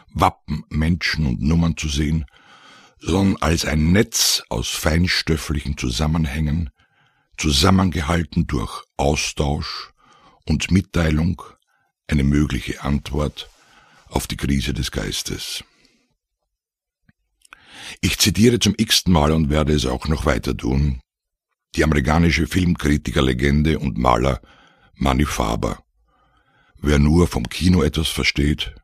Wappen, Menschen und Nummern zu sehen, sondern als ein Netz aus feinstofflichen Zusammenhängen, zusammengehalten durch Austausch und Mitteilung, eine mögliche Antwort auf die Krise des Geistes. Ich zitiere zum x-ten Mal und werde es auch noch weiter tun, die amerikanische Filmkritiker-Legende und Maler Manny Farber. Wer nur vom Kino etwas versteht,